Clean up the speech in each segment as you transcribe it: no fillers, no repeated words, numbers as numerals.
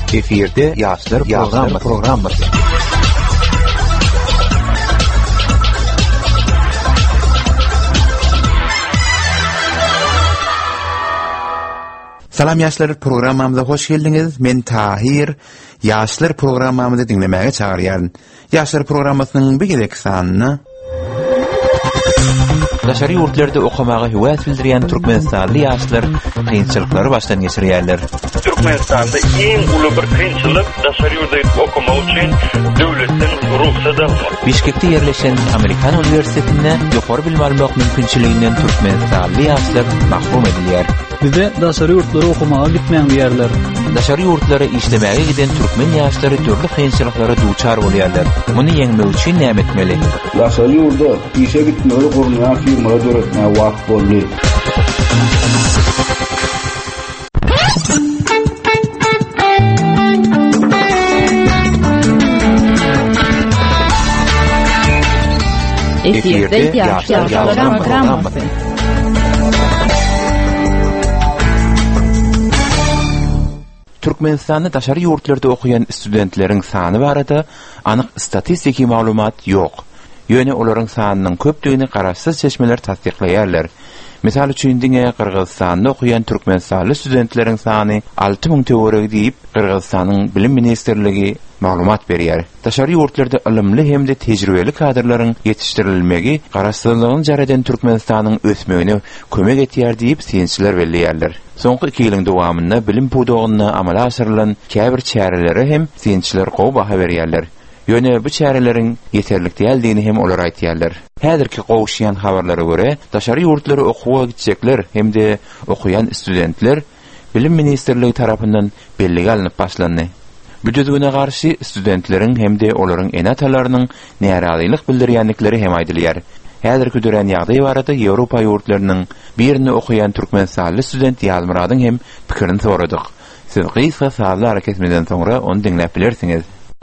Eferde Yaşlar programması. Salam Yaşlar programamıza hoş geldiniz. Men Tahir. Yaşlar programamızı dinlemeye çağırıyorum. Yaşlar programmasının bir gidek sanını Daşary ýurtlarda okumaga hüwet bildirýän türkmenistanly ýaşlar kynçylyklary başdan geçirýärler. Türkmenistanda iň uly bir kynçylyk daşary ýurtda okumak üçin döwletden ruhsat almak. Bişkekde ýerleşen Amerikan Uniwersitetinde ýokary bilim almak mümkinçiliginden türkmenistanly ýaşlar mahrum edilýär. Bize daşary ýurtlara okumaga gitmeýän ýerler. Daşary ýurtlara işlemäge giden türkmen ýaşlary türli kynçylyklara duçar bolýarlar. Muny ýeňmek üçin näme etmeli? Daşary ýurtda işe gitmeli gurulýan firmalar döretine wagt boldy. Eferde Yaşlar programması. Türkmenistanda daşary ýurtlarda okuyan studentleriň sany barada anyk statistiki maglumat ýok. Ýöne olaryň sanynyň köpdigini garaşsyz çeşmeler tasdikleýärler. Misal üçin diňe Kyrgyzstanda okuyan türkmenstanly studentleriň sany 6000 töwereg diýip Kyrgyzstanyň bilim ministrligi maglumat berýär. Daşary ýurtlarda ilmli hemde tejribeli kadrlaryň ýetişdirilmegi garaşsyzlygyň jaradan Türkmenistanyň ösmegine kömek etýär diýip synçylar belliýärler. Soňky 2 ýylyň dowamynda bilim pudogyna amala aşyrylan käbir çäreleri hem synçylar gowy baha berýärler. Ýöne bu çäreleriň ýeterlik däldigini hem olar aýtýarlar. Häzirki gowuşýan habarlara görä, daşary ýurtlara okuwga gitjekler hemde okuyan studentler bilim ministrligi tarapyndan bellige alınıp başlandy. Bu düzgüne garşy studentleriň hemde olaryň enatalarynyň närazylyk bildirýänlikleri hem aýdylýar. Häzirki dören ýagdaý barada Ýewropa ýurtlarynyň birini okuyan türkmenstanly student Ýalmuradyň hem pikirini soradyk. Siz gysga sazly hareketmeden soňra onu dinläp bilersiňiz.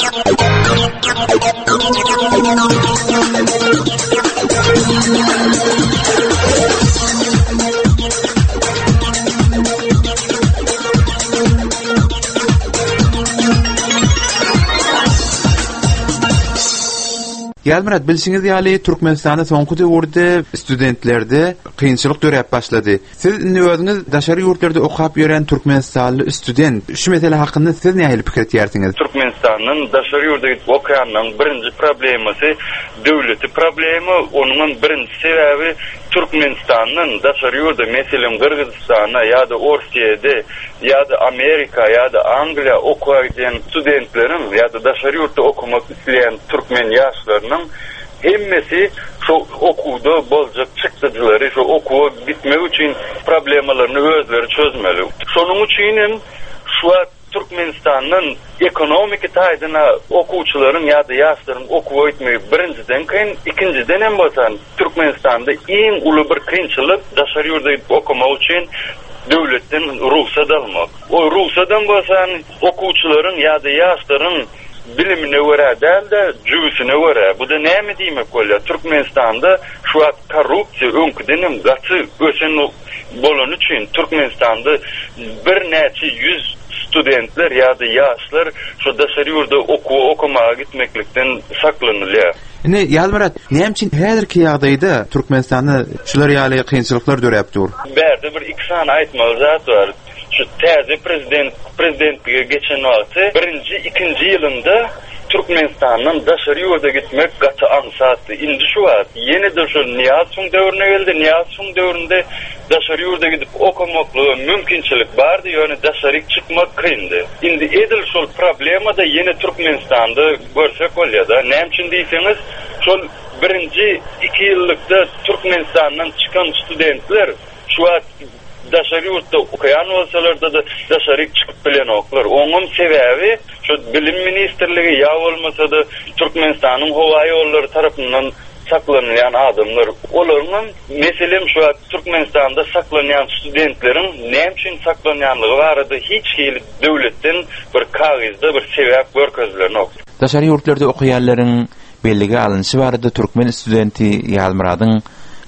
Ýalmurad, bilsiňiz ýaly Türkmenistanda soňky döwürde studentlerde kynçylyk döräp başlady. Siz özüňiz daşary ýurtlarda okup ýören türkmenstanly student, şu mesele hakynda siz näme pikir etýärsiňiz? Türkmenistanyň daşary ýurtda okuyanyň birinji problemasy döwleti problemi, onuň birinji sebäbi Türkmenistanyň daşary ýurtda meselem Kyrgyzstana ýa-da Orsiýede ýa-da Amerika ýa-da Angliýa okuyan studentleriň ýa-da daşary ýurtda okumak isleýän türkmen ýaşlarynyň hemmesi şu okuwda boljak çykdyjylary şu okuwa gitmek üçin problemalaryny özleri çözmeli. Şonuň üçin şu Türkmenistanyň ekonomik taýdyna okuwçylaryň ýa-da ýaşlaryň okuwa gitmegi birinciden kyn, ikinciden hem bolsa Türkmenistanda iň uly bir kynçylyk daşary ýurtda okumak üçin döwletden ruhsat almak. O ruhsatdan bolsa okuwçylaryň ýa-da ýaşlaryň bilimine göre değil de cüvüsüne göre. Bu da näme diýmek bolýar? Türkmenistanda şu an korrupsiýa öňküdenim gaty ösen bolan üçin Türkmenistanda bir näçe yüz studentler ýa-da ýaşlar şu daşary ýurtda okumaga gitmeklikden saklanylýar. Ne Ýalmurad, näme üçin häzirki ýagdaýda Türkmenistanda şular ýaly kynçylyklar döräpdir? Berde bir iki sany aýtmaly zat bar. Şu täze prezidentlige geçen wagty birinji, ikinji ýylynda Türkmenistanyň daşary ýurtda gitmek gaty ansatdy. Indi şu wagt ýene-de şu Niýazow döwrüne geldi. Niýazow döwründe daşary ýurtda gidip okumakly mümkinçilik bardy, ýöne daşary çykmak kyndy. Indi edil şol problema da ýene Türkmenistanda görsek bolýar-da. Näme üçin diýseňiz, şol birinji 2 ýyllykda Türkmenistanyň çykan studentler şu wagt daşary ýurtda okuyan bolsalar-da daşary çykyp bilen oklar. Onuň sebäbi şu bilim ministrligi ýa bolmasa-da Türkmenistanyň howa ýollary tarapyndan saklanýan adamlar. Olaryň meselem şu Türkmenistanda saklanýan studentleriň näme üçin saklanýanlygy barada hiç hili döwletden bir kagazda bir sebäp görkezlerini ok. Daşary ýurtlarda okuyanlaryň belligi alınışı barada Türkmen studenti Ýalmuradyň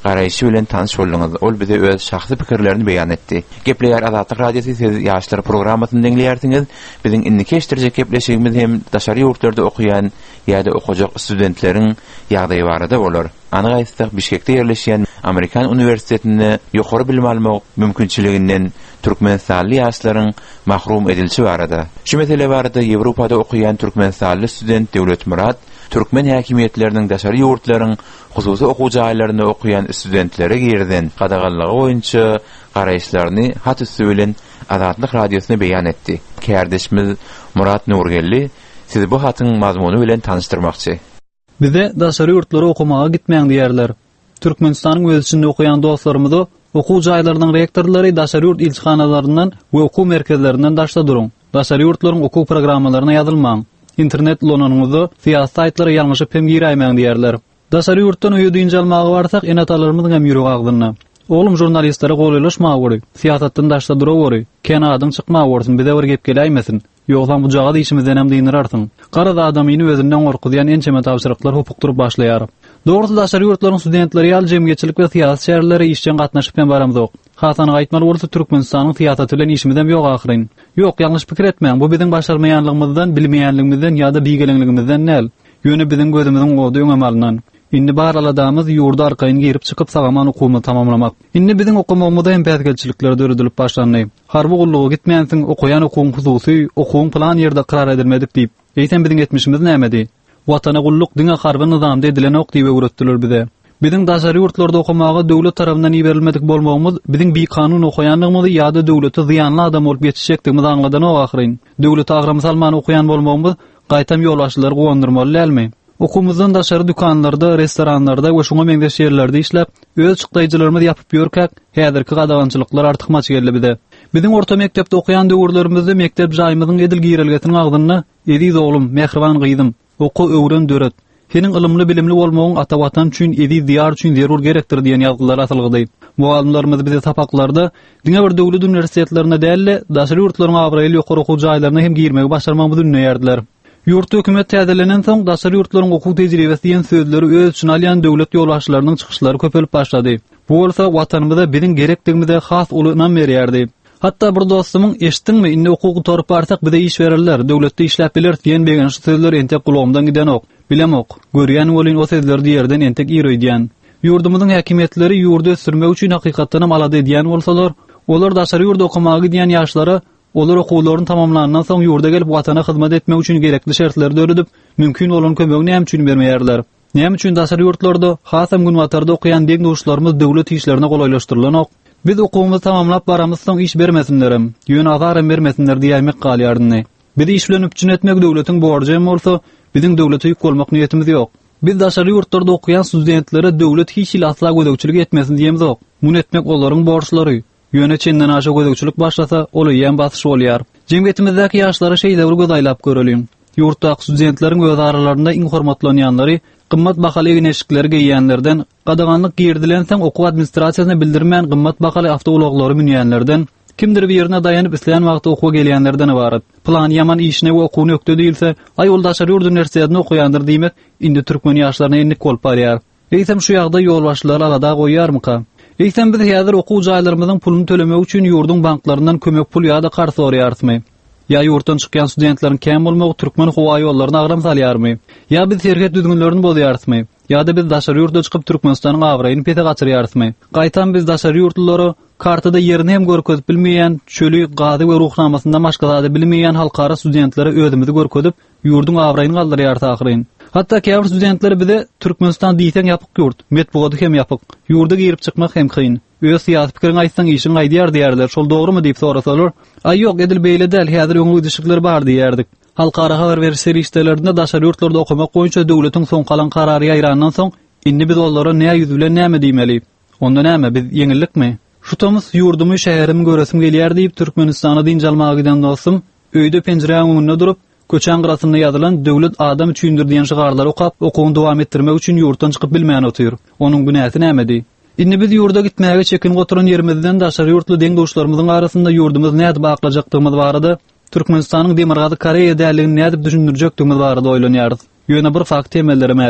garaýşy bilen tanyş boldyňyz. Ol bize öz şahsy pikirlerini beýan etdi. Gepleýär Azatlyk Radiosu ýaşlar programmasyny dinleýärsiňiz. Biziň indiki eşdirjek gepleşigimiz hem daşary ýurtlarda okuyan ýa-da okujak studentleriň ýagdaýy barada bolar. Anyk aýtsak Bişkekde ýerleşýän Amerikan Uniwersitetinde ýokary bilim almak mümkinçiliginden türkmenstanly ýaşlaryň mahrum edilişi barada. Şu mesele barada Ýewropada okuyan türkmenstanly student Döwlet Murat Türkmen häkimetleriniň daşary ýurtlaryň hususy okuwjy aýlarynda okuyan studentlere girden gadaganlygy boýunça garaýşlaryny hat üstü bilen Azatlyk Radiosyna beýan etdi. Kärdeşimiz Murat Nurgelli sizi bu hatyň mazmuny bilen tanıştyrmakçy. Bize daşary ýurtlara okumaga gitmeýän diýerler. Türkmenistanyň öz içinde okuyan dostlarymyzy okuwjy aýlarynyň rektorlary daşary ýurt ilçihanalaryndan we okuw merkezlerinden daşda durun. Daşary ýurtlaryň okuw programmalaryna ýazylmaň. İnternet lonunuňyzy fiýat saýtlary ýalňyşyp hem giräýmäň diýerler. Daşary ýurtdan öýdüňje almagy barsak enatalarymyň hem ýüregi agdyny. Oğlum jurnalistlere goýulaşmagy gory, fiýatdan daşda dura gory. Kenadyň çykmagy bolsun, bize bir gep gelýmesin. Ýogsa bu jaga işimizden hem diýinirarsyň. Garada adamyny özünden gorkudýan ençeme tapşyryklar hupuk durup başlaýar. Dogry daşary ýurtlaryň studentleri ýaly jemgyýetçilik we fiýat şäherleri işçen gatnaşyp hem baramdyk. Hasan gaýtmaly bolsa Türkmenistanyň fiýaty bilen işimizden ýok ahyryn. Ýok, ýalňyş pikir etmeň. Bu biziň başarmaýanlygymyzdan, bilmeýänligimizden ýa-da bigelenligimizden näl? Ýöne biziň gözümiziň gowy öňemalynan. Indi baraladamyz ýurda arkaýyn girip çykyp sagaman okumy tamamlamak. Indi biziň okumagymyzda hem pädgelçilikler döredilip başlandy. Harby gullugy gitmeýänsiň okuyan okuwuň hususy, okuwuň plan ýerde karar edilmedik diýip. Eýsem biziň etmişimiz nämedi? Watana gulluk diňe harby nizamda edilen ok diýip öwretdiler bize. Biziň daşary ýurtlarda okumagy döwlet tarapyndan iberilmedik bolmagymyz biziň bir kanun okuýanlygymyzy ýa-da döwleti ziýanly adam bolup ýetişekdigimizi aňladan ahyryn. Döwleti agram salman okuyan bolmagymyz gaýtam ýolbaşçylary gowandyrmaly dälmi? Okumuzdan daşary dükanlarda, restoranlarda we şoňa meňdeş ýerlerde işläp, öz çykdaýjylarymyzy ýapyp ýörkäk, häzirki gadagançylyklar artyk maç geldi bize. Biziň orta mekdepde okuyan döwürlerimizde mektep jaýymyzyň edil giýrilgetiniň agdyny "Ediz oglum, mehriban gyýdym, oku öwren döret. Senin ilmli bilimli bolmagyň ata watan üçin ediz diýar üçin zerur gerekdir" diýen ýazgylar atylgydy. Muallimlerimiz bize tapaklarda diňe bir döwlet uniwersitetlerine dälle daşary ýurtlaryň abraýly ýokary okuwjy aýlaryna hem giýirmegi başarmagymyzy düşünýärdiler. Ýurt hökümet täzelenen soň daşary ýurtlaryň okuw tejribesi ýen sözleri öz üçin alýan döwlet ýolbaşçylarynyň çykyşlary köpelip başlady. Bu bolsa watanymyzda biziň gerekdigimize has uly inam berýärdi. Hatta bir dostumyň "Eşitdiňmi, indi okuwgy torup barsak bize iş berirler, döwletde işläp biler" diýen beýan sözler entek gulagymdan giden ok. Bilemok, görýän bolyn o sözleri ýerden entek ýerýän. Ýurdumyzyň häkimetleri ýurda sürmek üçin hakykatdan alady diýen bolsalar, olar daşary ýurda okumagy diýen ýaşlara olar okuwlaryny tamamlanandan soň ýurda gelip watana hyzmat etmek üçin gerekli şertleri döredip, mümkin bolan kömegini näme üçin bermeýärler? Näme üçin daşary ýurtlarda, hasam günwatarda okuyan deňdoşlarymyz döwlet işlerini golaýlaşdyrylan ok? Biz okuwumuzy tamamlap baramyz soň iş bermesinlerim, ýöne azarym bermesinler diýmek galýardyny. Biz iş bilen üpçün etmek döwletiň borjy bolsa, biziň döwlete ýük bolmak niýetimiz ýok. Biz daşary ýurtlarda okuyan studentlere döwlet hiç il asla gödökçilik etmesin diýemiz ok. Muny etmek olaryň borçlary. Ýöne çenden aşa gödökçilik başlasa, ol ýen basyş bolýar. Jemgyýetimizdäki ýaşlara şeýle bir göz aýlap göreliň. Ýurtdaky studentleriň öz aralarynda iň hormatlanýanlary, gymmat bahaly eneşikleri giýýänlerden, gadaganlyk girdilen soň okuw administrasiýasyna bildirmän gymmat bahaly awtouloglary minýänlerden, kimdir bir ýerine daýanyp isleýän wagtda okuwa gelýänlerden ibaret. Plan ýaman işine we okuwny ökde diýilse, "Ay ol daşary ýurt universitetinde okuýandyr" diýmek indi türkmen ýaşlaryna enlik bolup barýar. Eýsem şu ýagda ýolbaşçylar alada goýýarmyka? Eýsem biz häzir okuw jaýlarymyzyň puluny tölemek üçin ýurdun banklaryndan kömek pul ýa-da garşy soraýarmy? Ya ýurtdan çykýan studentleriň käm bolmagy türkmen howa ýollaryna agram salýarmy? Ya biz serket düzgünlerini bozaýarmy? Ya-da biz daşary ýurtda çykyp Türkmenistanyň awraýyny pete gaçyrýarmy? Gaýtan biz daşary ýurtlary kartada ýerini hem görkezip bilmeýän, çöli, gady we ruhnamasynda maşgalady bilmeýän halkara studentlere özümizi görkezip ýurdun awraýyny galdyrýar taýyryn. Hatta käbir studentler bize Türkmenistan diýsen ýapyk ýurt, metbugaty hem ýapyk. Ýurda girip çykmak hem kyn. Öz syýasy pikiriň aýtsaň işiň aýdýar diýerler. Şol dogrymy diýip sorasalar, "Ay ýok, edil beýle däl, häzir öňe gidişikler bar" diýerdik. Halkara habar berişleri işlerinde daşary ýurtlarda okumak boýunça döwletiň soň kalan karary aýrandan soň indi biz onlara näme ýüz bilen näme diýmeli? Onda näme, biz ýeňillikmi? Şutamyz ýurdumy, şäherimi göresim gelýär diýip Türkmenistana diňje almagy giden dostum, öýde penjireň öňünde durup, köçän gyrasynda ýazylan "Döwlet adam üçindir" diýen şygarlary okap, okuwyny dowam etdirmek üçin ýurtdan çykyp bilmeýän otyr. Onuň bu näse nämedi? Indi biz ýurda gitmäge çekin goturan ýerimizden daşary ýurtly deňdoşlarymyzyň arasynda ýurdumyz näde baklajakdygymyz barada, Türkmenistanyň Demirgazy Koreýa däligini näde düşündirjekdigimiz barada oýlanýarys. Ýöne bir fakt temellere mälim.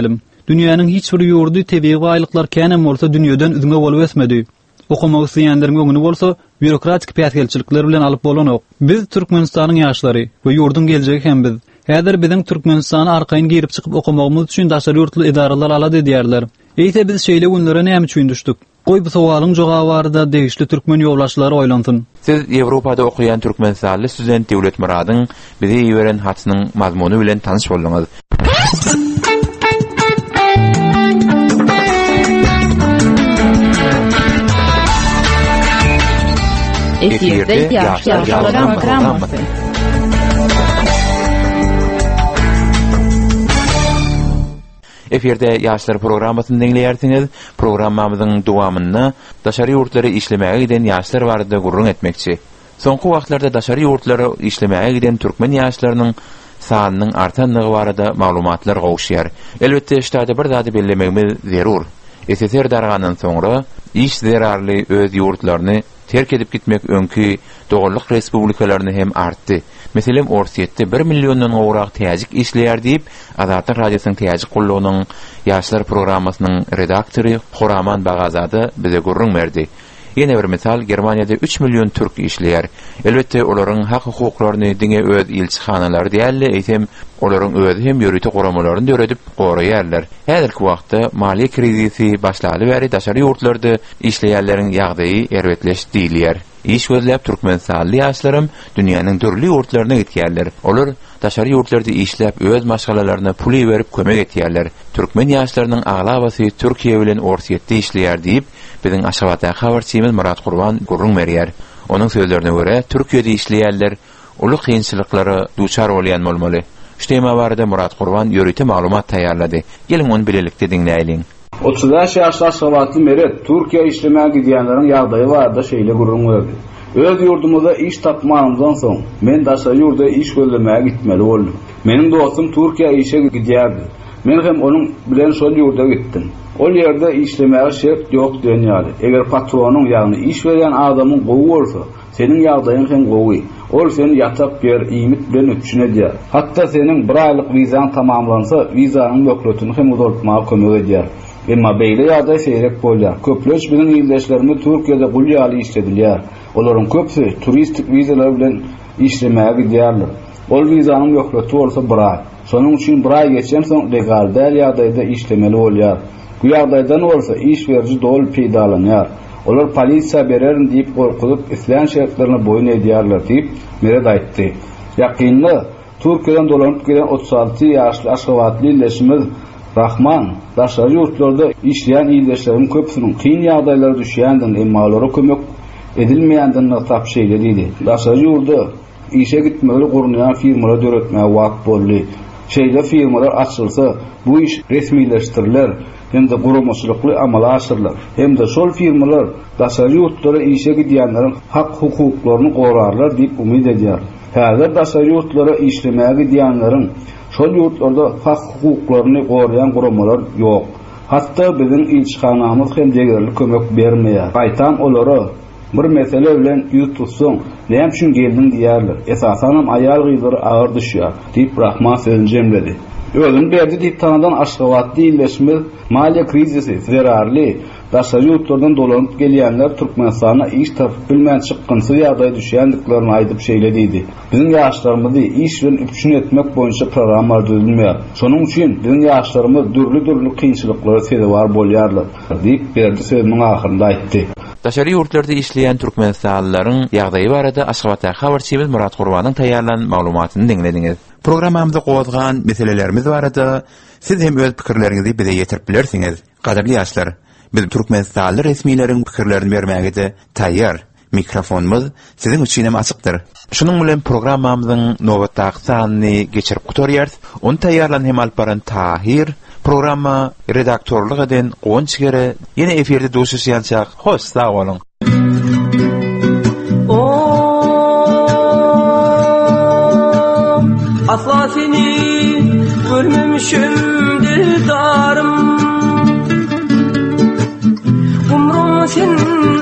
Dünýäniň hiç bir ýurdy tebii gaýlyklar känem bolsa dünýeden üzüňe bolup ösmedi. Okumak isleýänleriň öňüni bolsa bürokratik päsgelçilikler bilen alyp bolanok. Biz Türkmenistanyň ýaşlary we ýurdun geljegi hem biz. Häzir biziň Türkmenistana arkaýyn girip çykyp okumagymyz üçin daşary ýurtly idaralar alady diýerler. Eýse biz şeýle günlere näme üçin düşdik? Goý bu sowalyň jogaby barada degişli türkmen ýowlaşlary oýlantyn. Siz Ýewropada okuyan türkmenistany student Dewlet Muradyň bize ýeren hatynyň mazmuny bilen tanyş boldyňyz. Efirde Ýaşlar programmasy. Efirde Ýaşlar programmasyny dinleýärsiňiz. Programmamyzyň dowamyny daşary ýurtlary işlemäge giden ýaşlar barada gurrun etmekçi. Soňky wagtlarda daşary ýurtlary işlemäge giden türkmen ýaşlarynyň sanynyň artanlygy barada maglumatlar gowşýar. Elbetde ştada bir zady bellemegimiz zerur. SSR dargandan soňra iş zerarly öz ýurtlaryny terk edip gitmek öňkü dogurlyk respublikalaryny hem artdy. Meselem Orsiýetde 1 millionddan gowrak täzik işleýär diýip Azatlyk radiosynyň täzik gullugynyň ýaşlar programmasynyň redaktory Horaman Bagazady bize gurrun berdi. Ýene bir misal Germaniýada 3 million türk işleýär. Elbetde olaryň hak hukuklaryny diňe öz ilçihanalary diýerler, eýsem olaryň özü hem ýörüti goramalaryny döredip goraýarlar. Häzirki wagtda maliýe krizisi başlaly bäri daşary ýurtlarda işleýärleriň ýagdaýy erbetleşdi diýilýär. İş gözläp türkmenistany ýaşlarym dünýäniň dürli ýurtlaryna gitýärler. Olar daşary ýurtlarda işläp öz maşgalalaryna pul berip kömek etýärler. Türkmen ýaşlarynyň aglabasy Türkiýe bilen Orsiýetde işleýär diýip biziň Aşgabatda habarçymyz Murat Gurban gurrun berýär. Onuň sözlerine görä Türkiýede işleýärler uly kynçylyklary duçar bolýan bolmaly. Şu tema barada Murat Gurban ýörüti maglumat taýýarlady. Geliň onu bilelikde dinleýäliň. 30 ýaşly Aşgabatly Meret Türkiýe işlemäge gidýänleriň ýagdaýy barada şeýle gurrun berdi. Öz ýurdumyzda iş tapmagymdan soň men daşary ýurda iş gözlemäge gitmeli boldum. Meniň dostum Türkiýe işe gidýärdi. Men hem onuň bilen şol ýurda gitdim. Ol ýerde işlemäge şert ýok diýenýär. Eger patronyň ýagny iş berýän adamyň gowy bolsa, seniň ýagdaýyň hem gowy. Ol seni ýatap ber, iýmit bilen ötüşine diýär. Hatda seniň 1 aýlyk wizaň tamamlansa, wizanyň möhletini hem uzatmaga kömek edýär. Emma beýle ýagdaý seýrek bolýar. Köpleş bilen ýyldaşlarmy Türkiýede gulýaly işledilýär. Olaryň köpsi turistik wizalar bilen işlemäge gidýärler. Ol wizanyň möhleti bolsa 1 aý. Şonuň üçin 1 aý geçen soň legal däl ýagdaýda işlemeli bolýar. Bu ýagdaýdan bolsa iş berji dol peýdalanýar. Olar polisiýa bererin diýip gorkup islan şertlerine boyun edýärler diýip Meret aýtdy. Ýakynly Türkiýeden dolanyp gelen 36 ýaşly Aşgabatly illeşimiz Rahman daşary ýurtlarda işleýän ýyldaşlaryň köpsiniň kyn ýagdaýlara düşýändiň emma olara kömek edilmeýändiň tap şeýle diýdi. Daşary ýurda işe gitmeli gurunýan firmalar döretmäge wagt boldy. Şeýle firmalar açylsa bu iş resmileşdiriler. Hem de gurumçylykly amala aşyrlar. Hem de şol firmalar daşary ýurtlara işe gidýänleriň hak hukuklaryny gorarlar diýip umyd edýär. Häzir daşary ýurtlara işlemäge gidýänleriň şol ýurtlarda hak hukuklaryny goraýan gurumlar ýok. Hatda biziň ilçihanamyz hem degerli kömek bermeýär. Gaýtam olara bir mesele bilen ýüz tutsaň, näme üçin geldin diýerler. Esasanam aýal gyzlary agyr düşýär diýip Rahman sözüni jemledi. Özün berdi diýip tanadan Aşgabatly illeşimiz maliýe krizisi zerarly daşary ýurtlardan dolanyp gelýänler Türkmenistana iş tapyp bilmän çykgynçy ýagdaýa düşýänliklerini aýdyp şeýlediydi. Biziň ýaşlarymyzy iş bilen üçin etmek boýunça programlar düzülmeýär. Şonuň üçin biziň ýaşlarymyz dürli kynçylyklara sebäp bolýarlar diýip berdi sözüniň ahyrynda aýtdy. Daşary ýurtlarda işleýän türkmenistanylaryň ýagdaýy barada Aşgabatda habarçymyz Murat Gurbanyň taýýarlanan maglumatyny dinlediňiz. Programmamyzda gowazgan meselelerimiz barada siz hem öz pikirleriňizi bize ýetirip bilersiňiz. Gaderli ýaşlar, biz türkmenistanly resmiýleriň pikirlerini bermäge de taýýar. Mikrofonumuz siziň üçin hem açykdyr. Şunuň bilen programmamyzyň nowatdaky sanyny geçirip gutarýar. Onu taýýarlanan hem alparan Tahir programma redaktorlyk eden Gonçgere ýene eferde duşuşýançak. Hoş, sag bolun. Asla seni görmemişimdir darım. Umrum sen